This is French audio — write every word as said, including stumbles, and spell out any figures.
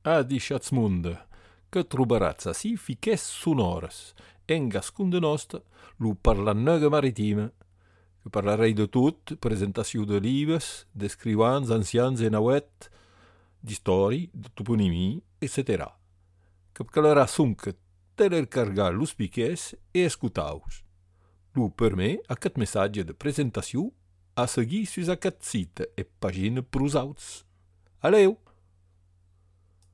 a dixats munde, que trobaràs ací fiques sonores, en gascun de nostre, lo parlannega maritima, que parlarei de tot, presentació de libres, d'escrivans ancians e nauet, d'histori, de toponimia, et cetera. Que calarà sonque telercargar los piquets e escutaus. Lo per me, aquest missatge de presentació a seguir sus aquest site e pagina prosauts. Aleu!